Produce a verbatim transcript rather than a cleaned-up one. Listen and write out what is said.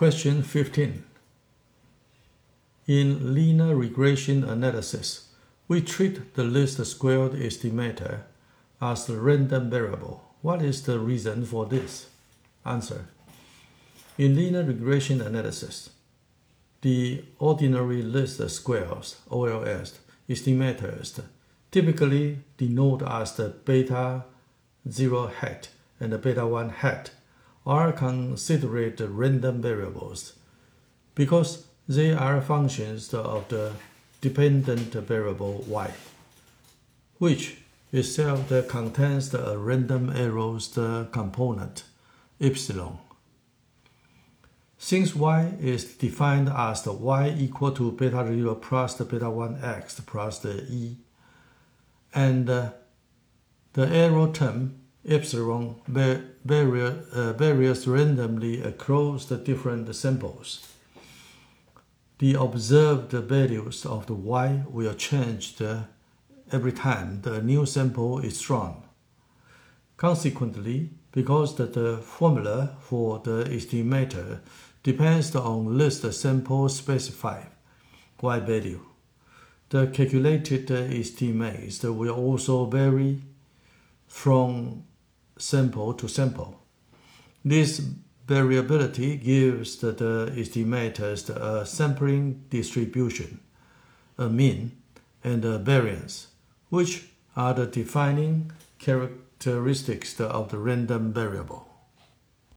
Question fifteen. In linear regression analysis, we treat the least squared estimator as the random variable. What is the reason for this? Answer. In linear regression analysis, the ordinary least squares, O L S, estimators typically denoted as the beta zero hat and the beta one hat are considered random variables because they are functions of the dependent variable y, which itself contains a random errors component epsilon. Since y is defined as the y equal to beta zero plus the beta one x plus the e, and uh, the error term epsilon varies, uh, varies randomly across the different samples, the observed values of the y will change every time the new sample is drawn. Consequently, because the, the formula for the estimator depends on least sample specified y value, the calculated estimates will also vary from sample to sample. This variability gives the, the estimators a sampling distribution, a mean, and a variance, which are the defining characteristics of the random variable.